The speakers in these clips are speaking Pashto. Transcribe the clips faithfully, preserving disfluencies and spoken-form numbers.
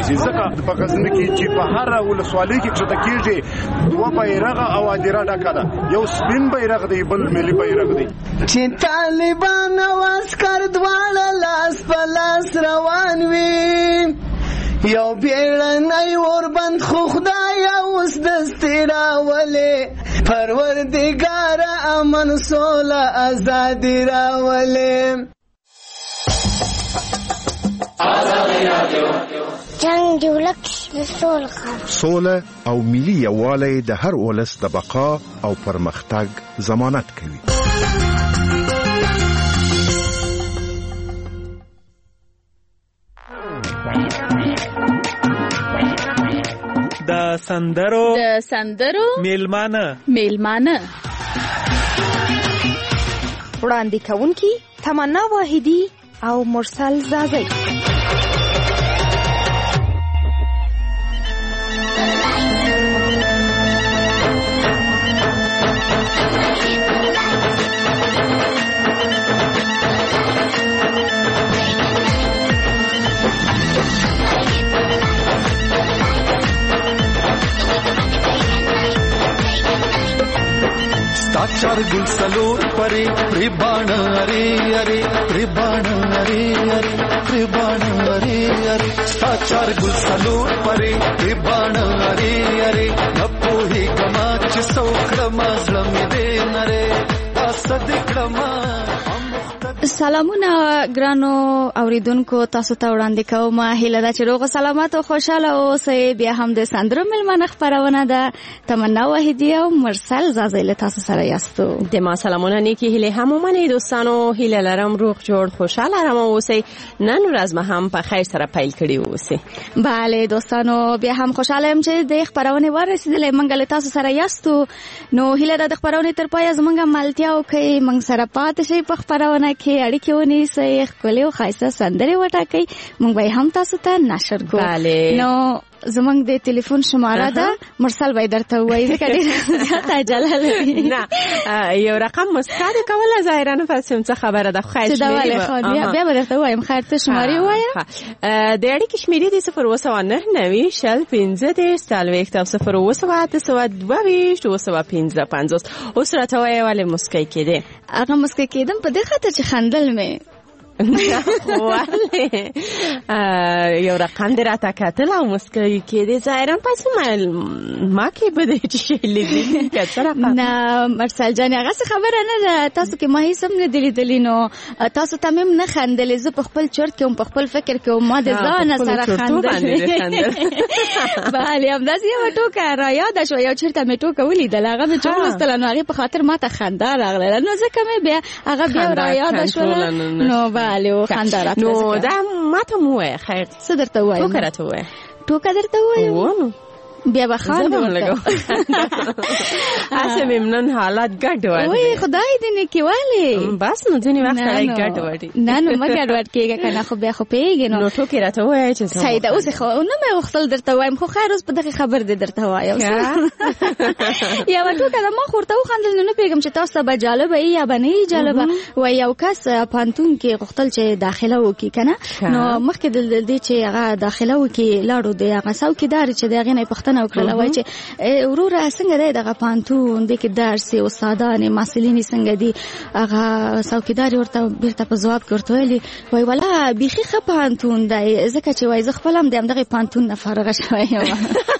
ونیسي. ځکه په غزني کې چې په هر ولسوالۍ کې چې تکیږي دوه بیرغ او ادیره ډکه ده، یو سپین بیرغ دی بل ملي بیرغ دی. چې طالبان او عسكر دواړه لاس په لاس روان وي، یو بیړنی وربند خو خدای اوس دستي راولې، پروردګار امن سوله ازادي راولې. جنگ جوړک سوله سوله او ملي یووالی د هر ولس د بقا او پرمختګ ضمانت کوي. د سندرو د سندرو میلمانه میلمانه وړاندې کوونکی تمنا واحدی او مرسل زازی. चार गुल सलोर परे रिबाण अरे अरे रिबाण अरे अरे रिबाण अरे अरे चार गुल सलोर परे रिबाण अरे अरे नपो ही गमाच सौख्रमा झलम दे नरे असद क्रमा. سلامونه ګرانو اوریدونکو، تاسو ته وړاندې کوم هیله ده چې روغ سلامت او خوشاله اوسئ. بیا هم د سندرو میلمانه خپرونه ده. تمنا واحدی او مرسل زازی له تاسو سره یاستو. د ما سلامونه نیکی هیله هم ومنئ دوستانو. هیله لرم روغ جوړ خوشاله آرام اوسئ. نن ورځ ما هم په خیر سره پیل کړی اوسئ. بله دوستانو، بیا هم خوشاله یم چې د خپرونه ورسېدلې. موږ له تاسو سره یاستو. نو هیله ده د خپرونه تر پایه زموږ ملتیا وکړئ، موږ سره پاتې شئ په خپرونه کې، اړیکې ونیسئ، ښکلې او ښایسته سندرې وټاکئ، موږ به هم تاسو ته نشر کوو. بله. نو زمونږ د ټلیفون شماره ده، مرسل به درته وایي ځکه ډېر زیاته عجله لري. نه یو رقم مسکا دې کوله ظاهرا پسې څه خبره ده. خیر شمېرې بیا به درته وایم. خیر ته شمارې ووایه. د اړیکې شمېرې دې صفر اوه سوه نهه نوي شل پنځه دېرش څلوېښت او صفر اوه سوه اته سوه دوه ویشت اوه سوه پنځه پنځوس. اوس راته وایه ولې مسکی کېدې؟ هغه مسکی کېدم په دې خاطر چې خندل مې ولې یو رقم دې راته کتل او مسکی کېدې. ظاهرا پسې ما کې به دې چې شی لیدلي که څه رقم؟ نه مرسل جانې هغسې خبره نه ده. تاسو کې ما هېڅ هم نه دي لیدلي، نو تاسو ته مې هم نه خندلې. زه په خپل چرت کې وم، په خپل فکر کې وم، ما د ځانه سره خندل. بلې همداسې یوه ټوکه را یاده شوه، یو چېرته مې ټوکه ولیدله، هغه مې چې ولوستله، نو هغې په خاطر ما ته خندا راغله، نو ځکه مې بیا هغه بیا را یاده شوله. نو بله و خندا راته. نو دا ما ته مو وایه. خیر څه درته ووایم؟ ټوکه راته ووایه. ټوکه درته ووایم بیا به خاندم ورته. هسې مې نن حالات ګډ وړي. وایي خدای دې نیکي والې. بس نو ځینې وخت سړی ګډ وړي. نه نو مه ګډ وډ کېږه که نه، خو بیا خو پوهېږې. نو نو ټوکې راته ووایه چې صحیح ده. اوس نه مې غوښتل درته وایم، خو خیر اوس په دغې خبر دې درته وایم. یوه ټوکه ده، ما خو ورته وخندل. نو نه پوهېږم چې تاسو ته به جالبه وي یا به نه وي جالبه. وایي یو کس پوهنتون کې غوښتل چې داخله وکړي که نه، نو مخکې د دې چې هغه داخله وکړي لاړو د هغه څوکیدار چې د هغې نه یې پوښتنه وکړله، وایي چې وروره څنګه دی دغه پوهنتون دې کې درس یې استادانې محصلین یې څنګه دي؟ هغه څوکیدار یې ورته بېرته په ځواب کې ورته ویلي، وایي والله بیخي ښه پوهنتون دی، ځکه چې وایي زه خپله هم د همدغې پوهنتون نه فارغه شوی یم.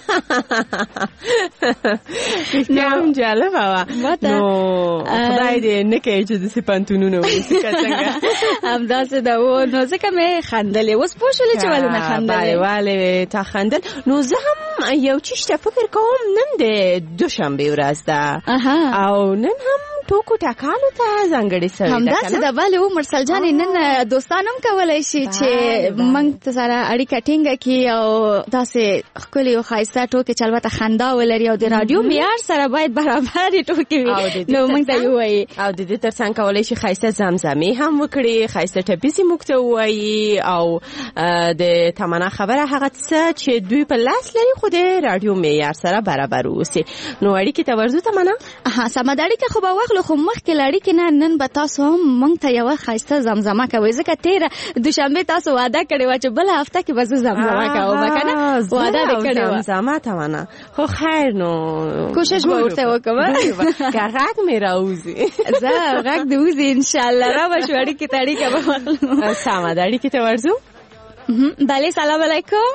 هم جالبه وه. نو خدای دې نه کوي چې داسې پوهنتونونه ولیسي که څنګه. همداسې ده و. نو ځکه مې خندلې. اوس پوه شولې چې ولې مې خندلې؟ ولې تا خندل؟ نو زه هم یو چیز ته فکر کوم، نن د دوشنبې ورځ ده او نن هم ټوکو ټکالو ته ځانګړې سوې ده. همداسې ده. بلې و مرسل جانې، نن دوستان هم کولی شي چې موږ سره اړیکه ټینګه کړي او داسې ښکلې او ښایسته ټوکې چې البته خندا ولري او د راډیو معیار سره باید برابرې ټوکې وي، نو موږ ته یې ووایي. او د دې تر څنګ کولی شي ښایسته زمزمې هم وکړي، ښایسته ټپیسې موږ ته ووایي او د تمنا خبره هغه څه چې دوی په لاس لري خو د راډیو معیار سره برابر اوسي. نو اړیکې ته ورځو تمنا؟ ها سمه ده. اړیکه خو به واخلو، خو مخکې له اړیکې نه نن به تاسو هم موږ ته یوه ښایسته زمزمه کوئ، ځکه تېره دوشنبې تاسو وعده کړې وه چې بله هفته کې به زه زمزمه کوم که نه. واده دې کړی و زمزمه تمنا خو خیر نو کوشش به ورته وکړم که غږ مې راوځي زه غږ دې وځي ان شاء الله را به شو اړیکې ته اړیکه به واخلو سمه ده اړیکې ته ورځو بله سلام علیکم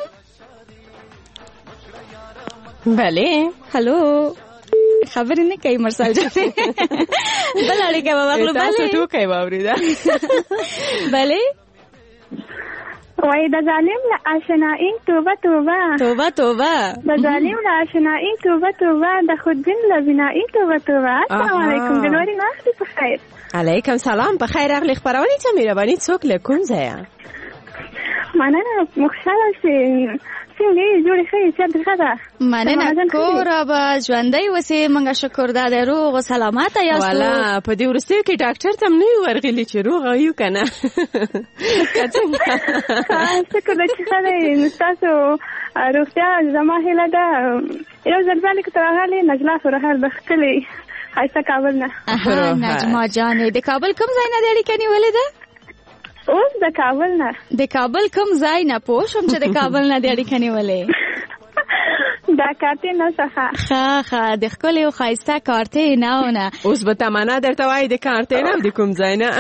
بله هلو خبرې نه کوي مرسل جان بل اړیکه به واخلو تاسو ټوکې واورېده بله وای د ظالم له آشنائي توبه توبه توبه توبه د ظالم له آشنائي توبه توبه د خودبین له بنائي توبه توبه السلام علیکم جنوري ناختی په خیر علیکم سلام په خیر اغلی خبرونه ته مهرباني څوک له کوم ځای مننه مخشاله شي څنګه جوړې ښه چې دغه مننه کور به ژوندۍ وسې منګه شکر دا د روغ او سلامت یاست والا په دې ورسته کې ډاکټر تم نه ورغلی چې روغ یو کنه څنګه شکر دې چې تاسو روغتیا زما هیله ده یو ځل باندې تر هغه نجلا سره هر بختلې خاصه کابل نه نجما جان د کابل کوم ځای نه دی کني ولې ده اوس د کابل نه د کابل کوم ځای نه پوښم چې د کابل نه دی اړیکه نیولې دا کارته نه څخه ښه ښه د ښکلې او ښایسته کارته نه ونه اوس به تمنا درته وایي د کارته نه د کوم ځای نه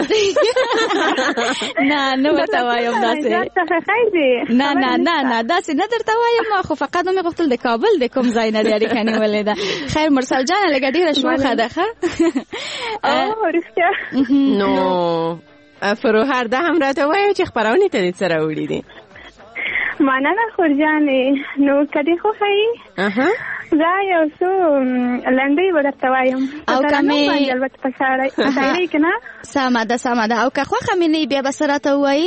نه نه ورته وایم داسې نه نه نه نه داسې نه درته وایم خو فقط مې غوښتل د کابل د کوم ځای نه دی اړیکه نیولې ده خیر مرسل جان لږه ډېره شوخه ده ښه او رښتیا نو فروهر ده هم راته وایي چې خبرونه ته دې سره وړي دي مننه خورجانې نو کدی خو هي اها زه یو څو لنډۍ ورته وایم او کمې البته په شاړې شاړې کنه سمه ده سمه ده او که خوښه مې نه بیا به سره ته وایي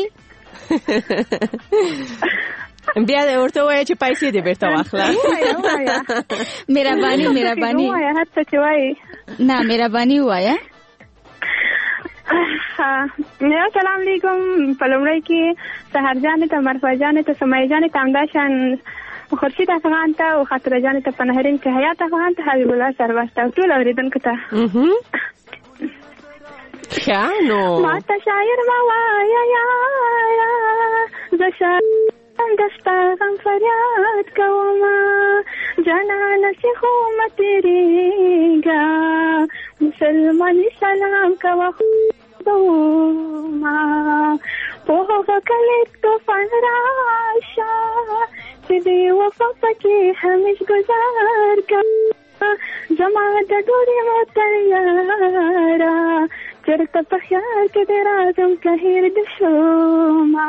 بیا ورته وایي چې پیسې دې بیرته واخله مهرباني مهرباني وایا هڅه چې وایي نه مهرباني وایا نو سلام علیکم په لومړی کې سحر جانې ته مرفا جانې ته سمیه جانې ته همداشان خورشید افغان ته او خاطره جانې ته په نهرین کې حیات افغان ته حبیب الله سرواز ته ټول اورېدونکو ته ښه نو ما ته شاعر ما وایه یاره زه شاعر دستا غم فریاد کومه جانانه چې خو مه تېرېږه مسلماني سلام کوه ما په هغه کلي طوفان راشه چې د وفا پکې همیش ګزار کوه زما د ډوډۍ مو تیاره چېرته په خیال کې دې راځم که هېر دې شومه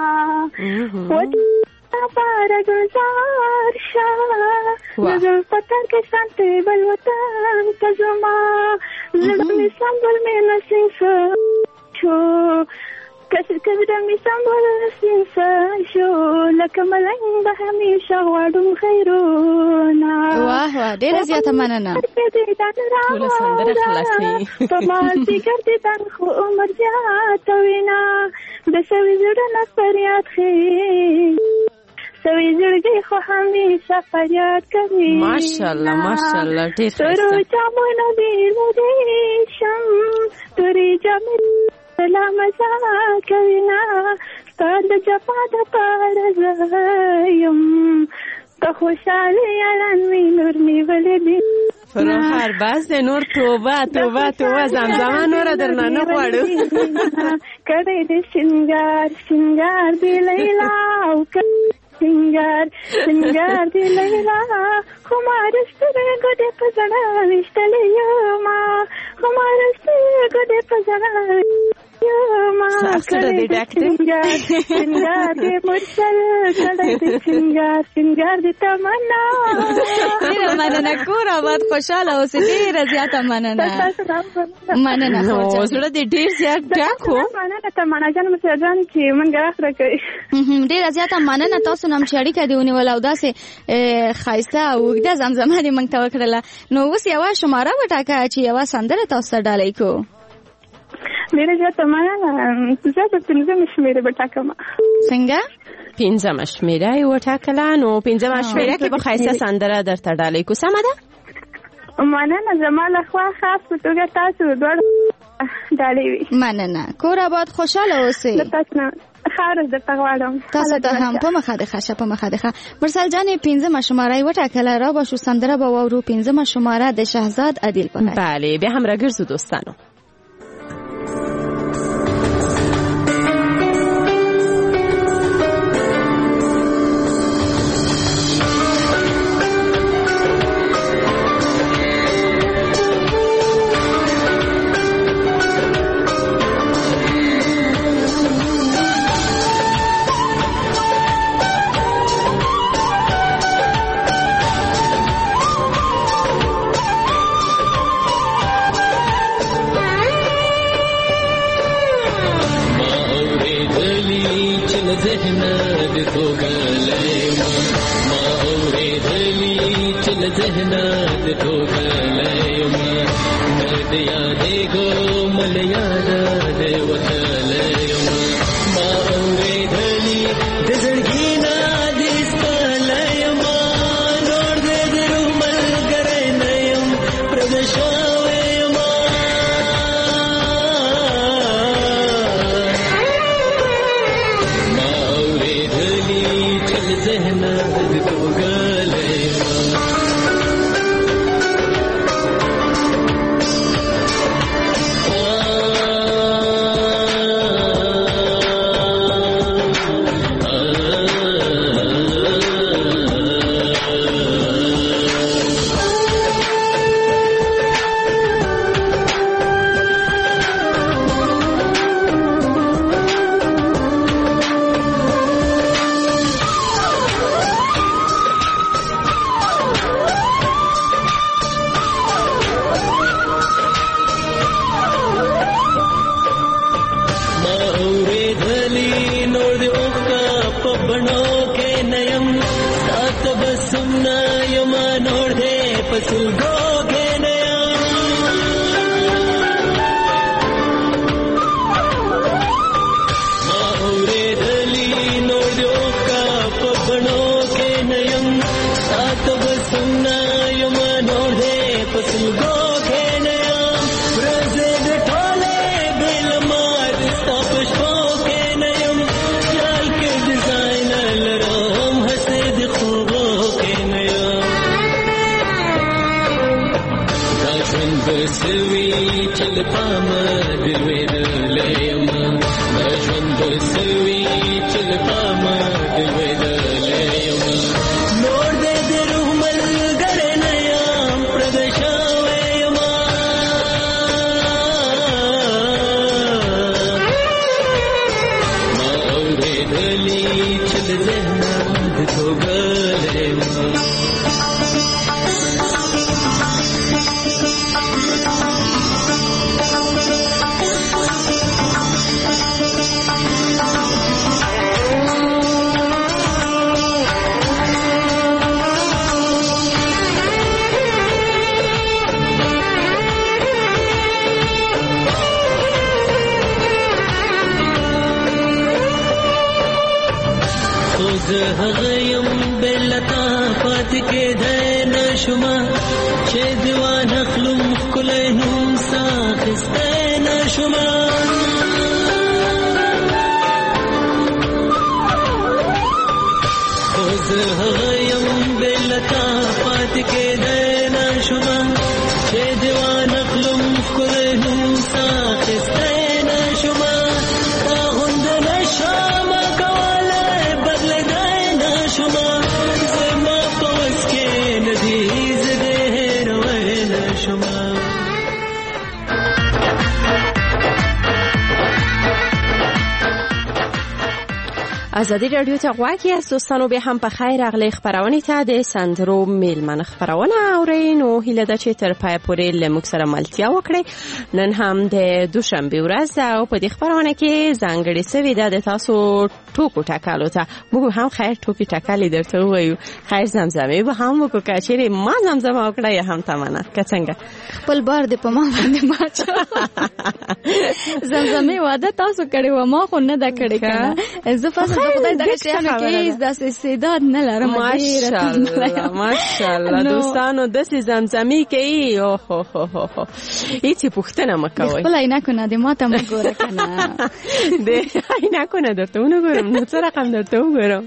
پاره گزار شا نظر پتر کے سانتے بل وطن تزما زدمی سنبل میں نسیم سا شو کسی کبدمی سنبل نسیم سا شو لکملنگ بهمیشه غواړم خیرونا واه واه ډېره زیاته مننه ټوله سندره خلاصي په مازدیګر دیدن خو عمر زیاتوینا د سوي زړه نه فریاد خیږي سوي زړګي خو همیشه فریاد کوي ماشاءالله ماشاءالله ډېر ښایسته تورو جامونو بیرمودې شم تورې جامې لا مزه کوينا ستا د جفا دپاره زه یم که خوشحالي یاران وي نور نیولې دي فروهر بس د نور توبه توبه توبه زمزمه نوره درنه نه غواړو کړی د سینګار سینګار دی لیلا او سینګار سینګار دی لیلا خو ما د سترګو دې په زړه ویشتلی یمه خو ما د سترګو دې په زړه ساختره دی ډک دی سینګار دی مرسل کړی د سینګار سینګار دی تمنا ډېره مننه کور آباد خوشحاله اوسې ډېره زیاته مننه مننه نو زړه دې ډېر زیات ډک و مننه تمنا جان مسله جان چې مونږ راخره کوي ډېره زیاته مننه تاسو نم چې اړیکه دې ونیوله او داسې ښایسته او اوږده زمزمه دې موږ ته وکړله نو اوس یوه شماره وټاکه چې یوه سندره تاسو ته ډالۍ کړو ډېره زیاته مننه زه به پنځمه شمېره به ټاکمه څنګه پنځمه شمېره یې وټاکله نو پنځمه شمېره کې به ښایسته سندره درته ډالۍ کړو سمه ده مننه زما له خوا خاص په توګه تاسو دواړو ډالۍ وي مننه کور آباد خوشحاله اوسئ د تاسو نه خارج درته غواړم. تاسو ته هم په مخه د ښه په مخه د ښه. مرسل جانې پنځمه شماره یې وټاکله، را به شو سندره به واورو. پنځمه شماره د شهزاد عادل په غږ. بله بیا هم راګرځو دوستانو. ازادي رادیو ته غواړئ از دوستانو به هم په خیر اغلی خبرونه ته د سندرو میلمن خبرونه اورئ. نو هیله ده چې تر پای پورې لموږ سره ملتیا وکړئ. نن هم د دوشنبه ورځ او په دې خبرونه کې ځانګړې سوي ده د تاسو ټوکو ټکالو ته. موږ هم خیر ټوکی ټکالې درته وایو. خیر زمزمه به هم وکړو کچېرې ما زمزمه وکړه یا هم تمنه که څنګه خپل بار دې په ما باندې ماچو. زمزمه واده تاسو کړی و ما خو نه دا کړی کنه. زه فاصله خدای دغه شیانو کې داسې استعداد نه لرم. ماشاءالله ماشاءالله دوستانو داسې زمزمې کوي. او هو هو هو هیڅ پوښتنه مه کوئ. خپل عینکونه دې ماته مه ګوره کنه. د عینکونه درته ونه ګورم نو څه رقم درته وګورم.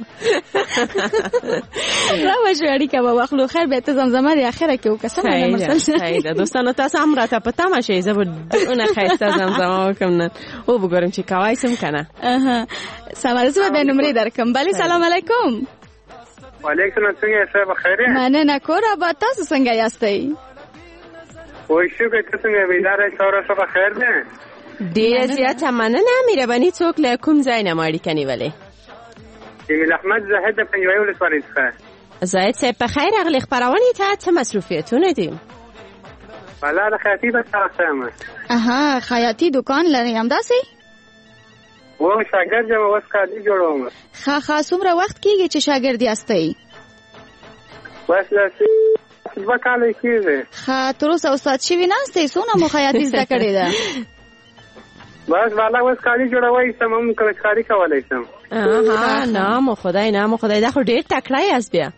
راوښه اړیکه به واخلو. خیر به ته زمزمه د اخره کې وکړه. صحیح ده دوستانو تاسو هم راته په تمه شئ. زه به ډېرونه ښایسته زمزمه وکړم نن او وګورم چې کوای سم کنه. سلام زه به نمرې درکم. بله سلام علیکم. وعلیکم السلام. څنګه بخیر یې؟ مننه کور آباد. تاسو څنګه یاستئ؟ وای شکر. ته څنګه بیدار یې؟ سهار څه بخیر ده؟ ډېره زیاته مننه. مهرباني څوک له کوم ځای نه مو اړیکه نیولې؟ جمیل احمد زاهد د پنجوایي ولسوالۍ څخه. زاهد صاحب په خیر راغلی. خپرونې ته څه مصروفیتونه دي؟ والا د خیاطي په طرف یم. اها خیاطي دکان لرئ همداسې؟ و شاګرد یم اوس کالي جوړوم. ښه ښه څومره وخت کېږي چې شاګرد یاستئ؟ بس داسې دوه کاله کېږي. ښه تر اوسه استاد شوي ناستئ؟ څونه مو خیاطي زده کړې ده؟ بس والا اوس کالي جوړوی سم هم کاري کولی شم. اها نام خدای نام خدای. دا خو ډېر تکړه یاست بیا.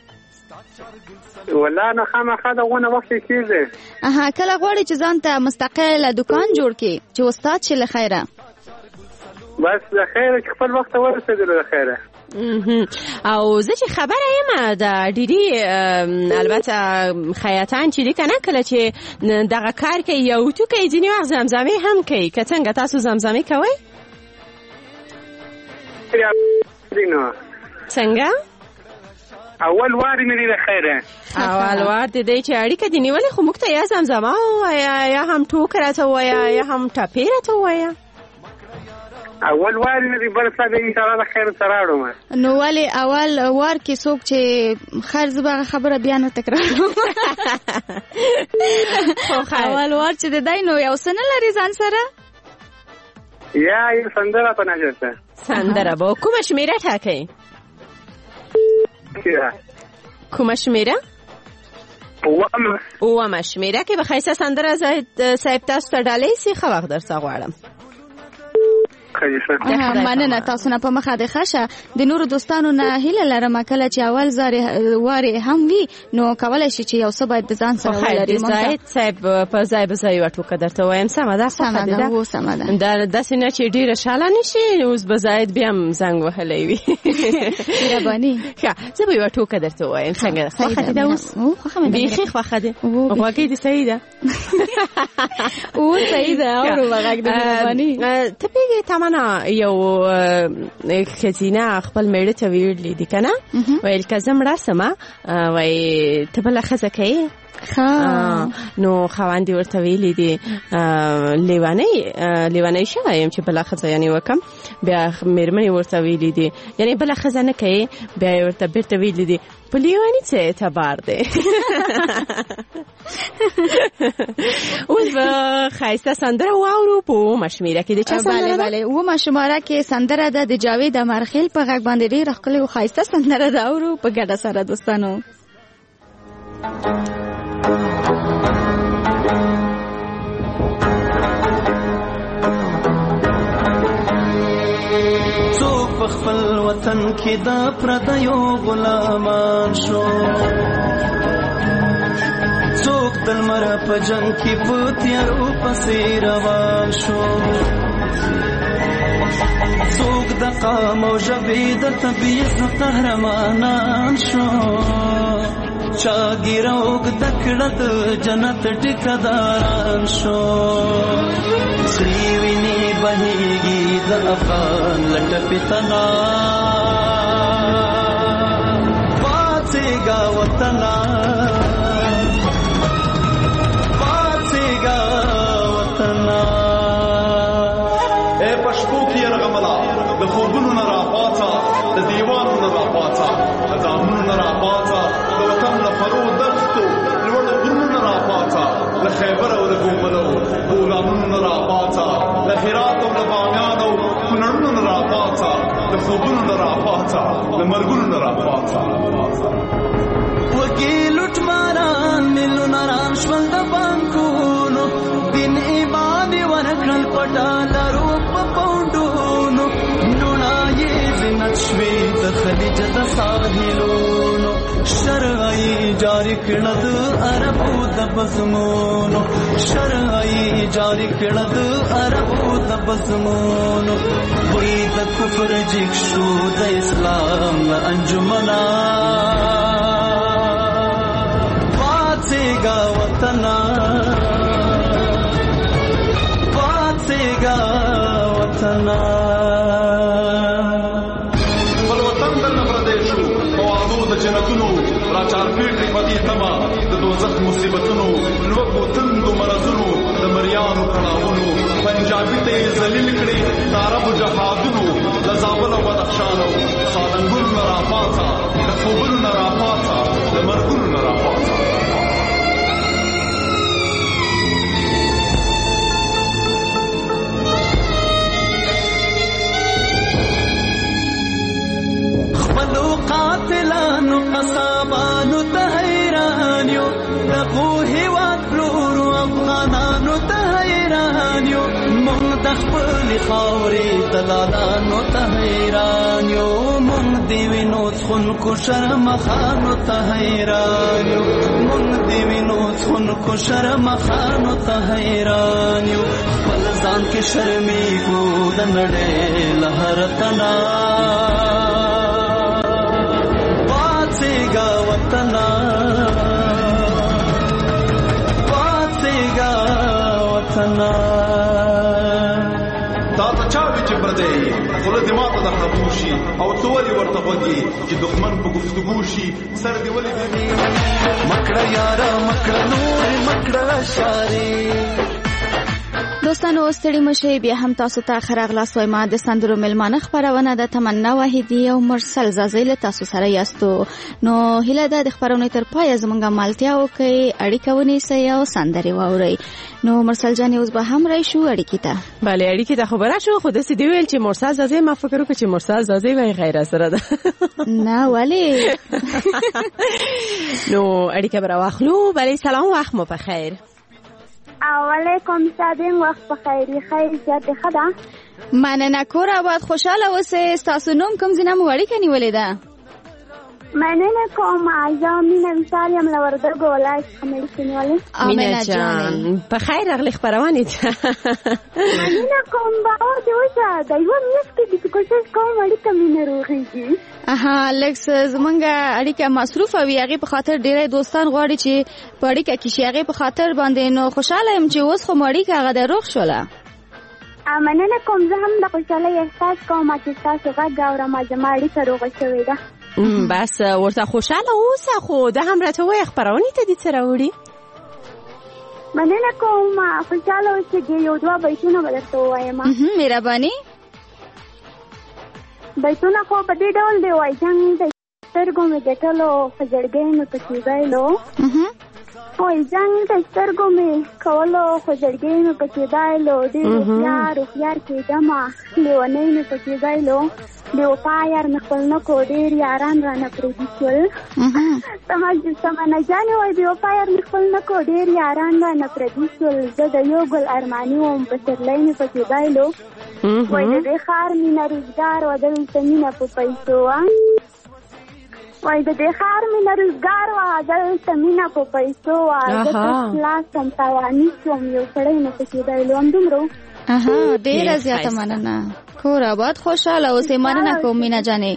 والله نه خامخا دغونه وخت کېږي. اها کله غواړئ چې ځان ته مستقل دکان جوړ کړي چې استاد شي له خیره؟ بس د خیره چې خپل وخت ورسېدلو د خیره. او زه چې خبره یم د ډېرې البته خیاطان چې دي که نه کله چې دغه کار کوي یو ټوکی ځینې وخت زمزمې هم کوي. که څنګه تاسو زمزمې کوئ؟ څنګه؟ اول وار مې دی د خیره. اول وار د دې چې اړیکه دې نیولې خو موږ ته یا زمزمه ووایه یا هم ټوک راته ووایه یا هم ټپې راته ووایه. اول وار مې دی بل څه د انشاءالله د خیر سره اړوم. نو ولې اول وار کې څوک چې خیر زه به خبره بیا نه تکراروم. اول وار چې د دی نو یو څه نه لري ځان سره؟ یا یو سندره په نظر ته. سندره به کومه شمېره ټاکئ؟ کومه شمېره؟ اوومه. اوومه شمېره کې به ښایسته سندره زاهد صاحب تاسو ته ډالۍ سي. ښه وخت درڅه غواړم. مننه تاسو نه په مخه د ښه. د نورو دوستانو نه هیله لرم کله چې اول وارې هم وي نو کولی شي چې یو څه باید د ځان سره ولري. زاهد صاحب په ځای به زه یوه ټوکه درته وایم. سمه ده؟ سمه ده هو سمه ده. داسې نه چې ډېره شاله نه شي اوس به زاهد بیا هم زنګ وهلی وي. مهرباني. ښه زه به یوه ټوکه درته وایم. څنګه خوښه دې ده اوس؟ بیخي خوښه ده. غوږۍ دې صحیح ده؟ اوس صحیح ده. اورو به غږ دې مهرباني. ته پوهېږې تمنا یو ښځینه خپل میړه ته ویلي دي که نه ویل که زه مړه سمه وایي ته بله ښځه کوې؟ نو خاوند یې ورته ویلي دي لیونۍ لیونۍ شوی یم چې بله ښځه یعنې وکړم. بیا مېرمنې ورته ویلي دي یعنې بله ښځه نه کوې؟ بیا یې ورته بېرته ویلي دي په لیوني څه اعتبار دی. اوس به ښایسته سندره واورو په اوومه شمېره کې. د چا سندره ده؟ بله اوومه شماره کې سندره ده د جاوید امرخیل په غږ باندې. ډېره ښکلې او ښایسته سندره ده. اورو په ګډه سره دوستانو. څوک په خپل وطن کې د پردیو غلامان شو، څوک د لمر په جنګ کې په تیارو پسې روان شو، څوک د قام او ژبې د طبیعت قهرمانان شو، چا ګیره اوږده کړه د جنت ټیکهداران شو، سرې وینې بهېږي د افغان له ټپې تنا، پاڅېږه وطنه پاڅېږه وطنه. ای په شپو کې یرغمله د خوبونو نه راپاڅه، د دیوالو نه راپاڅه، د ځانونو نه راپاڅه، د وطن له فرو دښتو لوړو غرونو نه راپاڅه، له خیبر او د ګوملو بولانونو نه راپاڅه، له هرات او له بامیان او کونړونو نه راپاڅه، د خوبونو نه راپاڅه، د مرګونو نه راپاڅه. وګي لوټ ماران میلیونه ران شول د بانکونو، دین ایمان یې ورکړل په ډالرو په پونډونو، لوڼه یې زینت جاری کړه د عربو د بزمونو شرعي جاری کړه د عربو د بزمونو وې د کفر جګ شو د اسلام انجمنا پاتېږه وطنا پاتېږه وطنا خپل وطن درنه پردی شو په وعدو د جنتونو راچار پېکړې په دې تمه د دوزخ مصیبتونو لوږو تندو مرضونو د مریانو کړاوونو پنجابي ته یې ذلیل کړې د عربو جهادونو له زابل او بدخشان او سالنګونو نه راپاڅه د خوبونو نه راپاڅه د مرګونو نه راپاڅه خپلو قاتلانو قصابانو ته حیران یو دغو هېواد پلورو افغانانو ته حیران یو موږ د خپلې خاورې دلالانو ته حیران یو موږ د وینو څښونکو شرمخانو ته حیران یو موږ د وینو څښونکو شرمخانو ته حیران یو خپل ځان کې شرمېږو د نړۍ له هر تنا پاتېږه وطنا پاتېږه وطنا دا ته چا وي چې پردی خوله دې ماته د خبو شي او ته ولې ورته غوږې چې دښمن په گفتگو شي سر دې ولې دې مکړه یاره مکړه نور مکړه شارې دوستانو ستړي مشه بیا هم تاسو ته خراغلاس وایم د سندرو ملمانه خبرونه د تمنا واحدی او مرسل زازیل تاسو سره یاستو نو هله د خبرونه تر پای زمونږه مالتیا وکي اړیکه ونیسي او سندري واوري نو مرسل جان اوس به هم راشو اړیکې ته بله اړیکې ته خبره شو خو د سې دی ویل چې مرسل زازی ما فکر وکړ چې مرسل زازی وای غیر سره ده نه ولی نو اړیکه برا واخلو بله سلام وخت مو په خیر علیکم سلام وخت بخیر خیر زیات خدا مننه کور آباد خوشاله اوسئ تاسو نوم کوم ځای مو اړیکه نیولې ده مننه کوم اعظم مینه مثال یم لورده ګولای خمیر سنوالي مینه جان په خیر اغلی خبرونه ده مننه کوم باور دی وځه د یو میس کې د کوشش کوم اړیکه مینه روغیږي اها لکس زمونږه اړیکه مصروف وي هغه په خاطر ډیره دوستان غواړي چې په اړیکه کې شي هغه په خاطر باندې نو خوشاله يم چې اوس خو اړیکه هغه د روغ شوله مننه کوم زه هم د خوشاله احساس کوم چې تاسو غږ اورم زما اړیکه روغه شوې ده بس ورته خوشاله اوسه خو د هم راته وای خبرونه ته دي سره وړي مننه کوم خوشاله اوسه یو دوه بیتونه ولرته وایم مهرباني بیتونه خو په دې ډول دی وای جنگ د سترګو مې ګټلو خجړګۍ مې پکې بایلو وای جنگ د سترګو مې کولو خجړګۍ مې پکې بایلو ډېر هوښیار هوښیار کېدمه لیونۍ مې پکې بایلو د وفا یار مې خپل نه کو ډېر یاران رانه پرېږدي شول تمنه جانې وای د وفا یار مې خپل نه کو ډېر یاران رانه پرېږدي شول زه د یو ګل ارماني وم پسرلی مې پکې بایلو وای د دې ښار مینه روزګار وه دلته مینه په پیسو وه وای د دې ښار مینه روزګار وه دلته مینه په پیسو وه زه خلاص شم تاواني شوم یو سړی مې پکې بایلو همدومره اها ډېره زیاته مننه کور آباد خوشاله اوسئ مننه کوم مینا جانې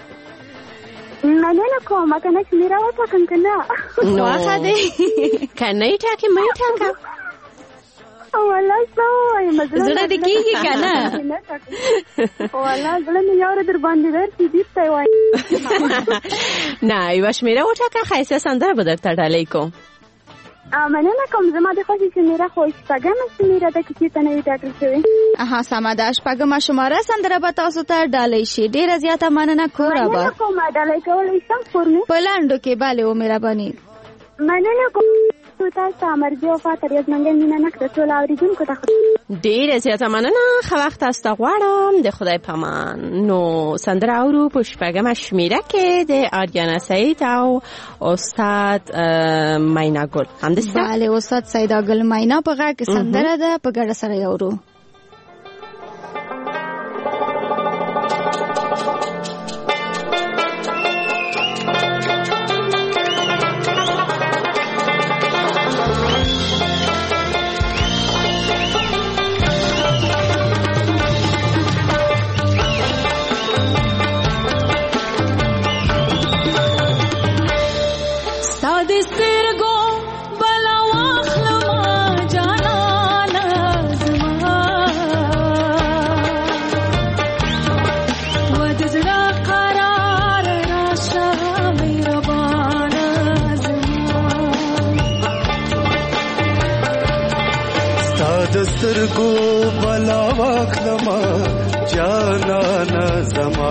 مننه کوم که نه شمیره وټاکم که نه خواښه دی که نه یې ټاکې مه یې ټاکه والله څه ووایم زړه دې کېږي که نه والله زړه مې یاره در باندې درسي بیرته یې وایم نه یوه شمېره وټاکه ښایسته سندره به درته ډالۍ کوم مننه کوم زما د خوښې شمېره خو شپږمه شمېره ده که چېرته نه وي ټاکل شوې اها سمه ده شپږمه شماره سندره به تاسو ته ډالۍ شي ډېره زیاته مننه کور آباد مننه کوم ډالۍ کولی شم فورمې په لنډو کې بلې و مهرباني مننه کوم تاسو مرجو فاتر یز منګل مینا نکړه ټول اوریدونکو ته ډېره زیاته مننه ښه وخت تاسو ته غواړم د خدای په امان نو سندره اورو په شپږمه شمېره کې د آریانا سعید او استاد مینا ګل همداسې بله استاد سیدا ګل مینا په غږ کې سندره ده په ګډه سره یې اورو د سترګو بلا واخلما جانانه زما و د زړه قرار راشه مهربانه زما ستا د سترګو بلا واخلما جانانه زما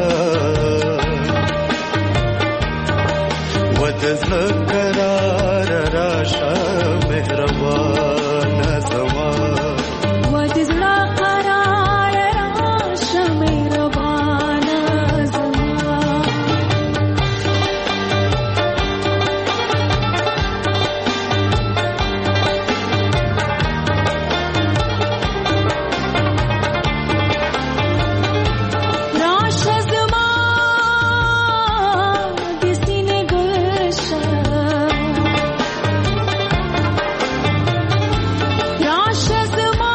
د زړه قرار راشه مهربانه زما و د زړه قرار راشه مهربانه زما راشه زما د سینې ګلشه راشه زما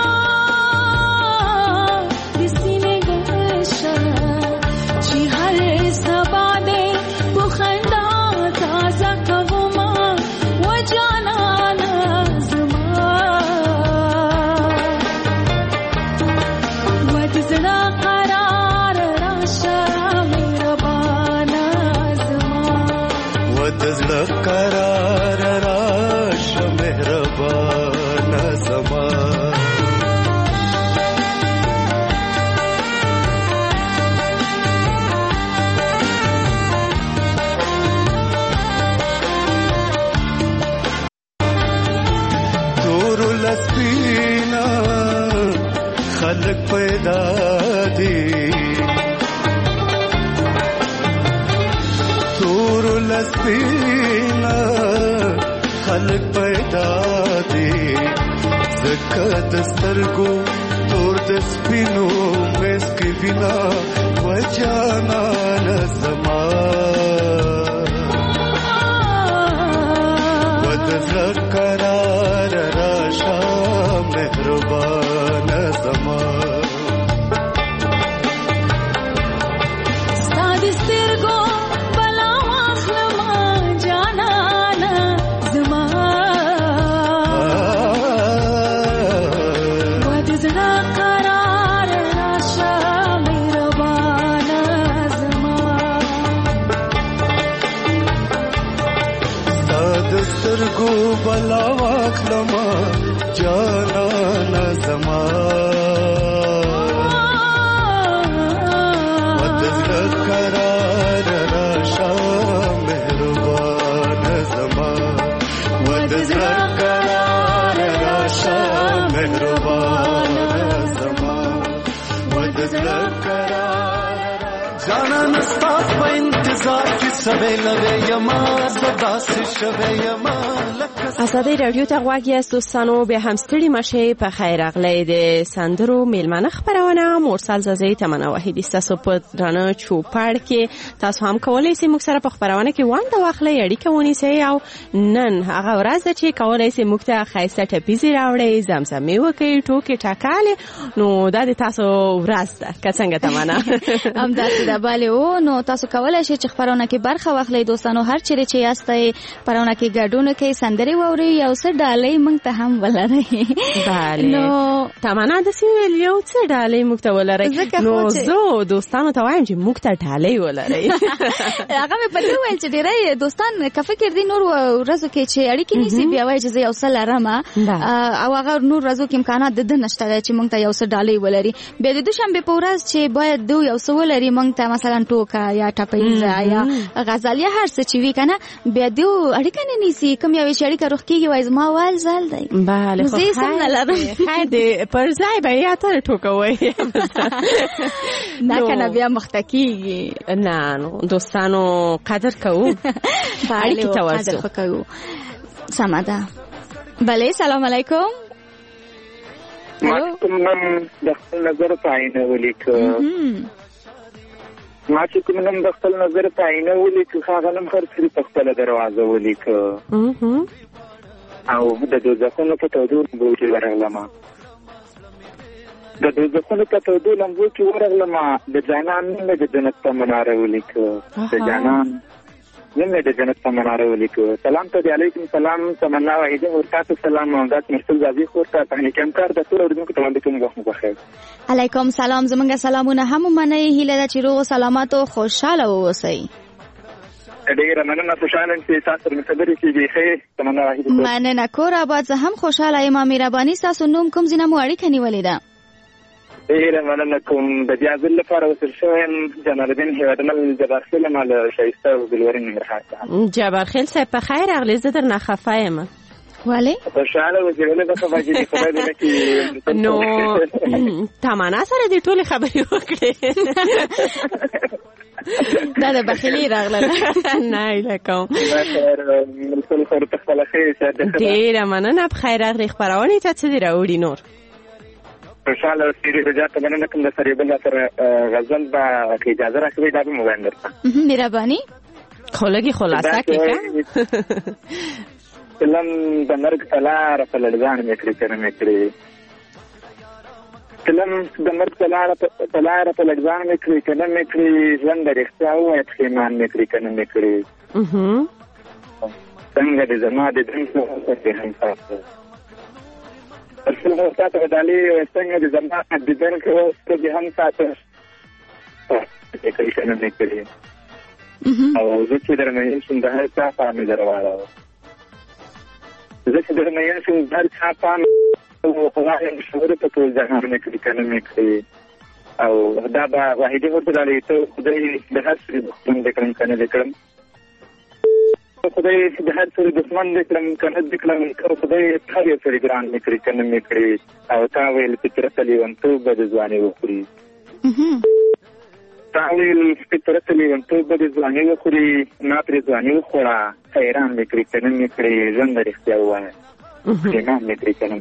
د سینې ګلشه چې هر سبا دې په خندا تازه کومه و جانانه زما و د زړه قرار راشه مهربانه زما و د زړه قرار راشه مهربانه زما تور لسپینا خلق پیدا دی تور لسپینا خلق پیدا دی زکه د سترګو تور د سپینو مسکی وینا و جانانه زما و د زړه قرار راشه مهربانه زما ستا د سترګو بلا واخلما جانانه زما و د زړه قرار راشه مهربانه زما ستا د سترګو بلا واخلما جانانه زما و د زړه قرار راشه مهربانه زما و د زړه قرار راشه مهربانه زما و د زړه قرار جانانه ستا په انتظار کې سوي لوي یما زدا سي شوي یما ازادي رادیو ته غواړی است دوستانو به هم ستړي مشه په خیر اغلی د سندرو میلمنه خبرونه مرسل زازی تمنا وحیدی تاسو په درانه چوپړ کې تاسو هم کولای شئ موږ سره په خبرونه کې وانت واخلئ اړیکه ونیسئ او نن هغه ورځ ده چې کولای شئ موږ ته ښایسته ټپیزې راوړئ زمزمې وکړئ ټوکې ټکالې نو دا د تاسو ورځ ده که څنګه تمنا همداسې ده بله او نو تاسو کولای شئ چې خبرونه کې برخه واخلئ دوستانو هر چیرې چې یاستئ خبرونه کې ګډون کوئ سندرې واورئ یو څه ډالۍ موږ ته هم ولرئ بله نو تمنا داسې ویل یو څه ډالۍ موږ ته ولرئ نو زه دوستانو ته وایم چې موږ ته ډالۍ ولرئ هغه مې په دې وویل چې ډېری دوستان که فکر دي نور ورځو کې چې اړیکې نیسي بیا وایي چې زه یو څه لرم او هغه نور ورځو کې امکانات د ده نشته دی چې موږ ته یو څه ډالۍ ولري بیا د دوشنبې په ورځ چې باید دو یو څه ولري موږ ته مثلا ټوکه یا ټپیزه یا غزل یا هر څه چې وي که نه بیا دو اړیکه نه نیسي کوم یوې چې اړیکه روغ کېږي وایي زما وال زال دی بله خو خیر دی پر ځای به یا ته ټوکه وایي نه که نه بیا مخته کېږي نه نو دوستانو قدر کوو اړیکې ته ورځو قدر خو کوو سمه ده بله سلام علیکم ما کوم نن د خپل نظر په آینه ولیکه ما چې کوم نن د خپل نظر په آینه ولیکه هغه نن هر څه په خپله دروازه ولیکه او د دوزخونو په تودو لمبو کې ورغلم د دوزخونو په تودو لمبو کې ورغلم د جانان مې د جنت په مناره ولیکه د جانان زموږ د جنت تمنا راولیکو. سلام ته علیکم سلام تمنا واحده ورکاته سلام مهندس مرسل زازی خورته تخنیکم کار د ټول اردو کې تمام کوم وخت بخیر. علیکم سلام. زمونږ سلامونه هم منئ. هیله ده چې روغ سلامت او خوشاله اوسئ. ډیره مننه. خوشاله یم چې تاسو سره خبرې کیږي. خیر تمنا واحده. مننه کور آباد. زه هم خوشاله یم. مهرباني ستاسو نوم کوم ځای نه مو اړیکه نیولې ده؟ ډیره مننه کوم. د دې ځل لپاره وصل شوم جمال الدین هیوادمل جبارخیل مال شایسته او ګلورین نګرهار ته. جبارخیل صاحب په خیر اغلی زه درنه خفه یم. ولی؟ خوشاله وځي ولې به خفه کېږي خدای دې نه کړي. نو تمنا سره دې ټولې خبرې وکړې. دا د بخیلي راغله. نه هیله کوم. مرسل خورته خپله ښې ډیره مننه. په خیر اغلی خپرونې ته څه دې راوړي نور؟ خوشاله اوسئ. رجاء مننه کوم د سریبل سره غزل به که اجازه راکوئ دا به مو وایم درته. مهرباني. خو لږې خلاصه کړي که فلم د مرګ په لاره په لړزان مې کړې که نه مې کړې. فلم د مرګ په لاره په لړزان مې کړې که نه مې کړې. ژوند د رښتیا ووایه پښېمان مې کړې که نه مې کړې. څنګه دې زما د دن هم ساتو رسول الله تاسو غدالي څنګه دې زما د دن کې هم ساتو کې نه مې کړې. او زه چې درنه یم شم د هر چا پام مې درواړه. زه چې درنه یم شم د هر چا پام او خدای مشوره په ټول جهان مې کړي که نه مې کړې. او دا به واحدې ورته ډالۍ ته خدای د هر څه دښمن دې کړم که نه دې کړم. خدای د هر څه دښمن دې کړم که نه دې کړم. خدای هر یو سړي ګران مې کړي که نه مې کړې. او تا ویل فطرت لیونتوب به د ځوانۍ وخوري. تا ویل فطرت لیونتوب به د ځوانۍ وخوري. ما پرې ځوانۍ وخوړه حیران مې کړي که نه مې کړې. ژوند د رښتیا ووایه پښېمان مې کړي که نه.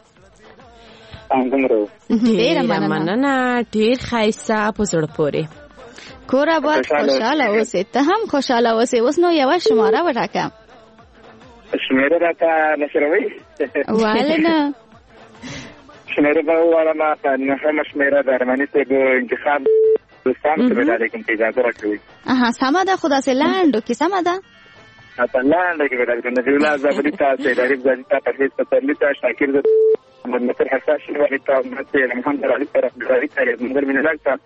ډیره مننه. ډیر ښایسته په زړه پورې. کور آباد خوشاله اوسئ. ته هم خوشاله اوسئ. اوس نو یوه شماره وټاکه. شمېره راته نشروئ؟ ولې نه؟ شمېره به ووایم. په نهمه شمېره د ارماني صاحب انتخاب دوستانو ته به ډالۍ کوم که اجازه راکوئ. اها سمه ده. خو داسې لنډو کې سمه ده. په لنډه کې به ډالۍ کوم. نبي الله زابلي ته سیداري زادي ته پرهیز پسرلي ته شاکر ته محمد نصر حساس شنوالي ته مرسل محمد علي ته رحمدالي ته منظر مینه‌لاک ته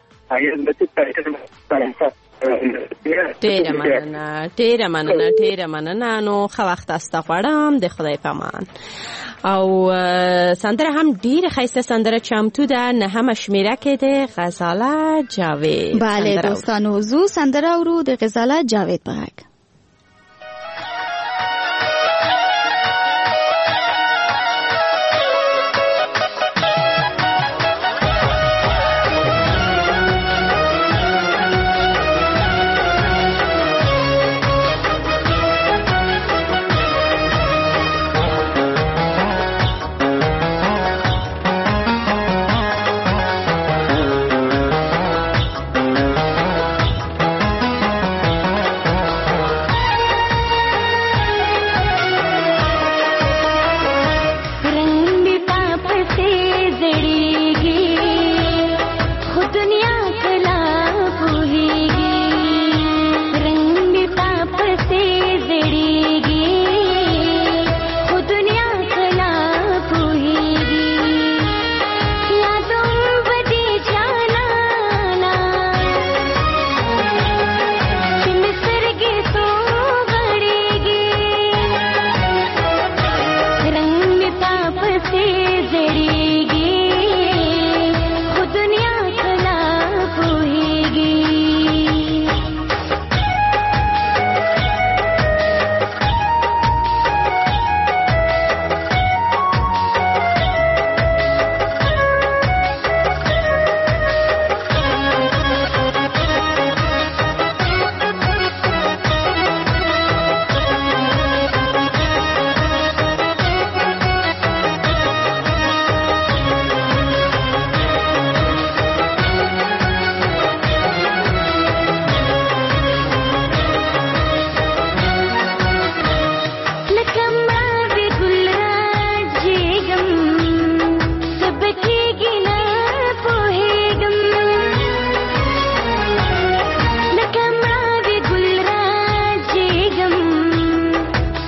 ډیره مننه. ډیره مننه. ډیره مننه. نو ښه وخت تاسو ته غواړم. د خدای په امان. او سندره هم ډیره ښایسته سندره چمتو ده. نهمه شمېره کې د غزاله جاوید. بله دوستانو زو سندره اورو د غزاله جاوید په غږ.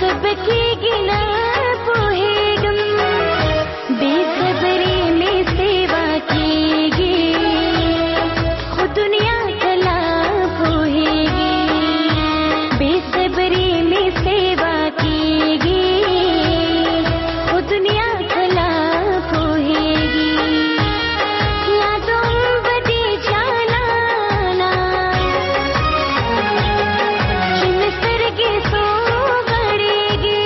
कब कीगी ना पोहेगम बेसब्री में सेवा कीगी खुद दुनिया कला पोहेगी बेसब्री में सेवा कीगी खुद दुनिया कला पोहेगी यादों बदी जाना चिन सरगे सो गड़ेगी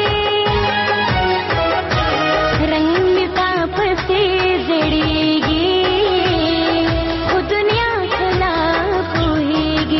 रंग में पाप से जड़ेगी खुद दुनिया कला पोहेगी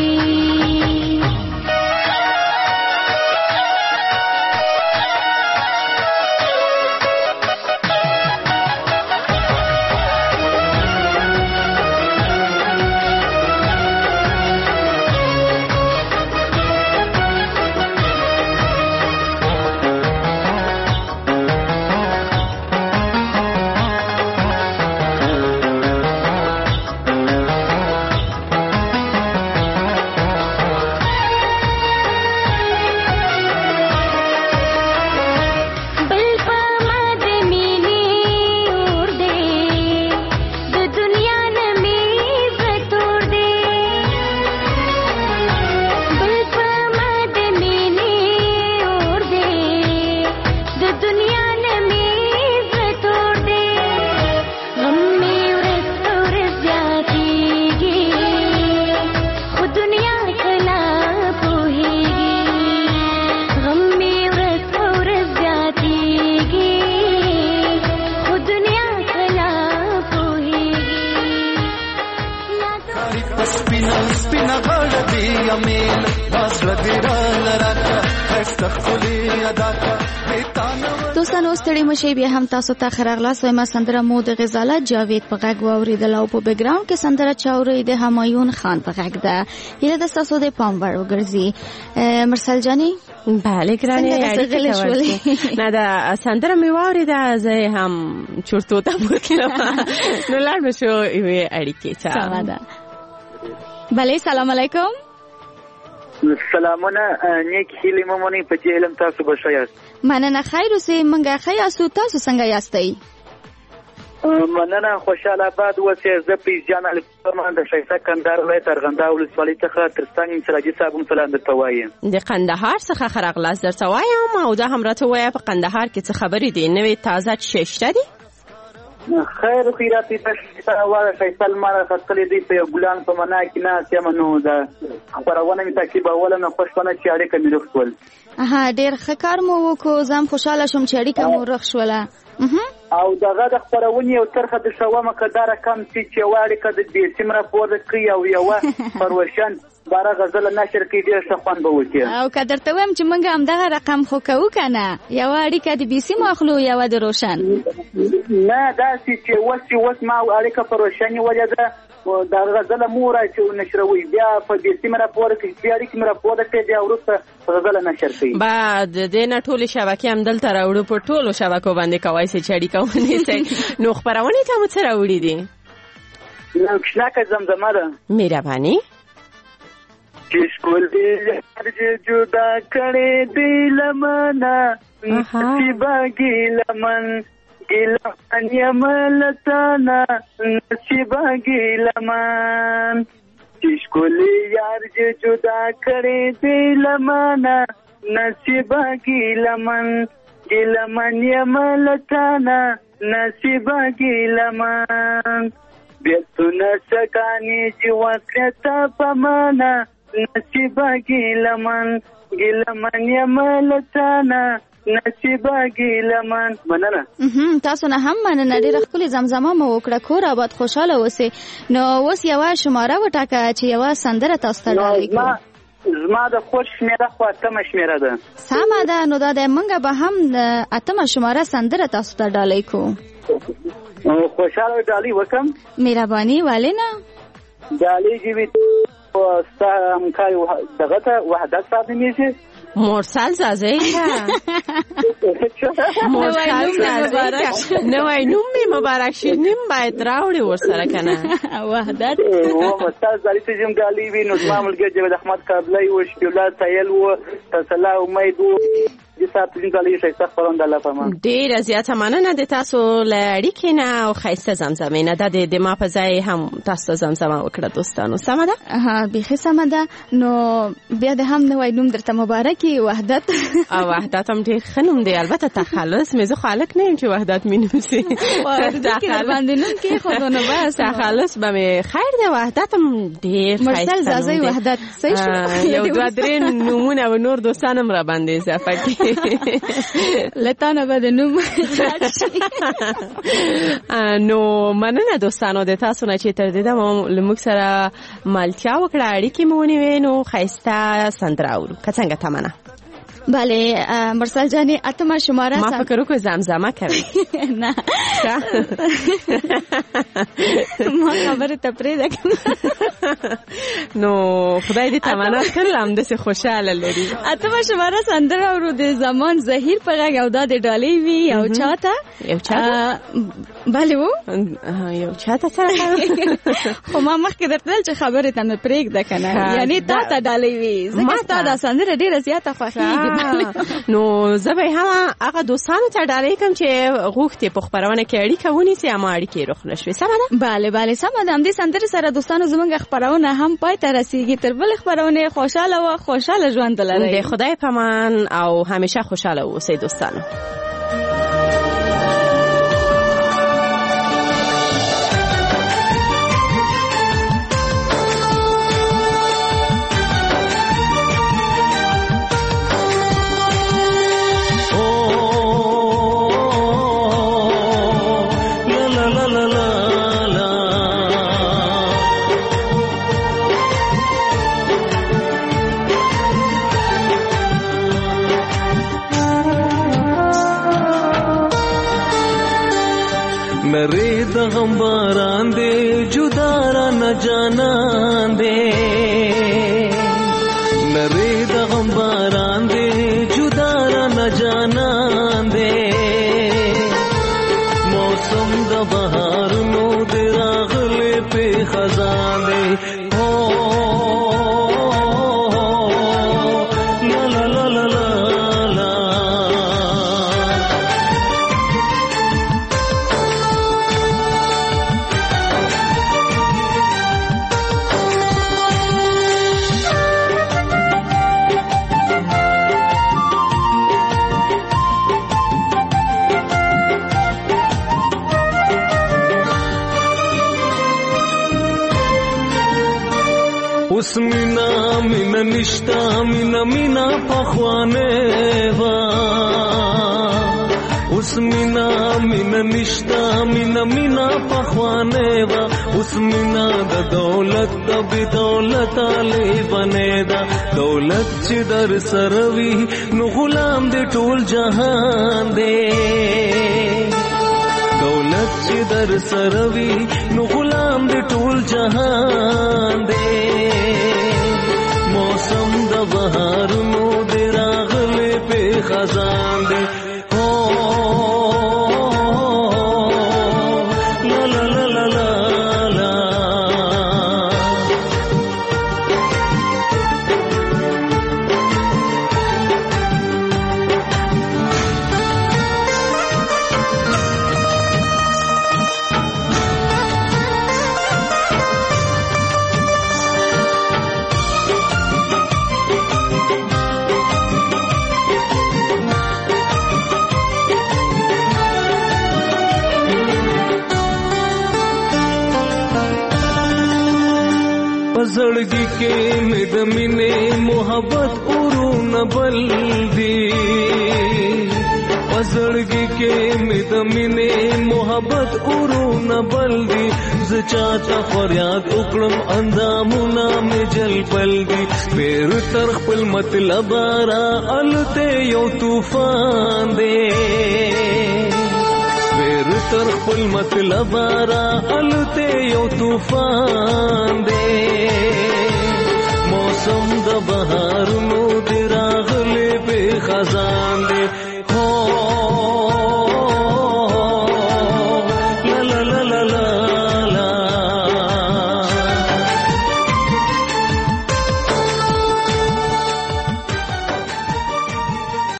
बल्पा मादमीनी उड़ दे दो दुनिया न मीज़ तोड़ दे बल्पा मादमीनी उड़ दे दो दुनिया न मीज़ तोड़ दे गम में उरस उरस जातीगी खुद दुनिया कला पोहेगी गम में उरस उरस जातीगी खुद दुनिया कला पोहेगी سپینا سپینا غاړه دی امیل باسړه دی را لراکه خسته خولي ادا کا دوستانو ستړي مشي بیا هم تاسو ته خراغلاس وایم سندره مو د غزاله جاوید په غږ واوریدل او په بیک ګراوند کې سندره چاوري د همایون خان په غږ ده هله د تاسو د پام وړ وګرځي مرسل جانی بله ګرانه اړیکه نه دا سندره می واوریده زه هم چورتو ته بوتلم نو لاړ مې شو یوه اړیکه چا ده بله سلام علیکم سلامونه نیک هیلې ممنې په دې علم تاسو به ښه یاست مننه خیر اوسې منګه ښه یاستو تاسو څنګه یاستئ مننه خوشحال آباد اوسئ زه پیس جان الفرمان د ښایسته کندهار ولایت ارغنداو ولسوالۍ څخه تر څنګ سراجي صاحب هم سلام درته وایم د قندهار څخه ښه راغلاست درته وایم او دا هم راته ووایه په قندهار کې څه خبرې دي نوې تازه څه شته دي خیر خیرات دې ښایسته واره ښایسته لمر راختلی دی په یو ګلان په معنا کې ناست یم نو د خپرونه مې تعقیبوله نو خوښ شوله چې اړیکه مې روغ شول ها ډېر ښه کار مو وکړو زه هم خوشحاله شوم چې اړیکه مو روغ شوله او دغه د خپرونې یو ترخه د شومه که دا رقم چې چې یوه اړیکه د دې سیم راپورته کوي او یوه پروشن باره غزله نشر کوي ډېر ښه خوند به وکړي او که درته وایم چې موږ همدغه رقم خو کوو که نه یوه اړیکه د بي سیم اخلو یوه د روشن نه داسې چې اوس چې اوس ما اړیکه په روشنې ولیده دا غزله مو را چې نشروي بیا په دې سیم راپورته کوي بیا اړیکې مې راپورته کوي بیا وروسته غزله نشر کوي بعد دې نه ټولې شبکې هم دلته راوړو په ټولو شبکو باندې کوای شئ چې اړیکه ونیسئ نو خپرونې ته مو څه راوړي دي کښناکه زمزمه ده مهرباني چې ښکلې هرجې جدا کړې دی لمنه نصیبه ګیلمن ګیلمن یم له تانه نصیبه ګیلمن چې ښکلې هرجې جدا کړې دی لمنه نصیبه ګیلمن ګیلمن یم له تانه نصیبه ګیلمن بیتونه سکانې چې وکړه په معنا نصیبه ګیلمن ګیلمن یم له تانه نصیبه ګیلمن مننه تاسو نه هم مننه ډېره ښکلې زمزمه مو وکړه کور آباد خوشحاله اوسئ نو اوس یوه شماره وټاکه چې یوه سندره تاسو ته ډالۍ کړو زما د خوښ شمېره خو اتمه شمېره ده سمه ده نو دا د موږ به هم د اتمه شماره سندره تاسو ته ډالۍ کوو خوشحاله ډالۍ وکړم مهرباني ولې نه ډالۍ دې وي ستا همکار دغه ته وحدت صاحب نومېږي مرسل زازی مرسل زازی نوی نوم می مبارک شد نیم باید راوڑی ورسره کنه وحدت و مرسل زازی تجیم ډالۍ وي نو زما ملګری جاوید احمد کابلی و شفیع الله سایل و تسلا امید و د ساتونکو لپاره ښه خبرونه الله پامان ډیره زیاته مننه د تاسو لړیکې نه او خیسته زمزمې نه د د ما په ځای هم تاسو زمزمه وکړه دوستانو سمه ده ها بیخي سمه ده نو بیا د هم نوې نوم درته مبارکي وحدت او وحدت هم ډیر ښه نوم دی البته تخلص مې زه خالق نه یم چې وحدت مې نومسي باندې نوم کې خودونه بس تخلص به مې خیر دی وحدت هم ډیر مرسل زازي وحدت صحیح شو یو دوه درې نومونه او نور دوستان هم را باندې اضافه کړي لتانه به د نوم نو مننه دوستانو د تاسو نه چې تر دې دمه لموږ سره مالتیا وکړه اړیکې مو ونیوې نو ښایسته سندره اورو که څنګه تمنه بله مرسل جانی اتما شماره ما فکر وکړ زمزمه کوي نه ما خبره ته پرېږده نو خدای دې تمنا تل همداسې خوشحاله لري اتما شماره سندره اورو د زمان زهیر په غږ او دا د ډالۍ وي او چاته یو چاته بله و یو چاته سره خو ما مخکې درته ویل چې خبرې ته مې پرېږده که نه یعنې تا ته ډالۍ وي ځکه ستا دا سندره ډېره زیاته خوښېږي نو زه به هم هغه دوستانو ته ډالۍ کوم چې غوښتې په خپرونه کې اړیکه ونیسي اما اړیکې رخ نه شوې سمه ده بله بله سمه ده همدې سندرې سره دوستانو زموږ خپرونه هم پای ته رسیږي تر بلې خپرونې خوشحاله و خوشحاله ژوند ولرئ د خدای په امان او همیشه خوشحاله اوسئ دوستانو نری د غم باران دے جدا را نہ جانان دے نری د غم باران دے جدا را نہ جانان دے موسم د بہار نو دے راغلے پہ خزان دے اس مینا مینا نشتا مینا مینا پخوانے وا اس مینا مینا نشتا مینا مینا پخوانے وا اس مینا دا دولت دا بی دولت علی بنے دا دولت چی در سروی نو غلام دے ټول جہان دے دولت چی در سروی نو غلام دے ټول جہان دے موسم د بهار نو دے راغلے پہ خزان دے لا لا لا لا لا لا زړګي کې مې د مینې محبت اورونه بل دي زړګي کې مې د مینې محبت اورونه بل دي زه چاته فریاد وکړم اندامونه مې جل بل دي پیر تر خپل مطلب را الته یو طوفان دی پیر تر خپل مطلب را الته یو طوفان دی موسم د بهار نو دی راغلی په خزان دی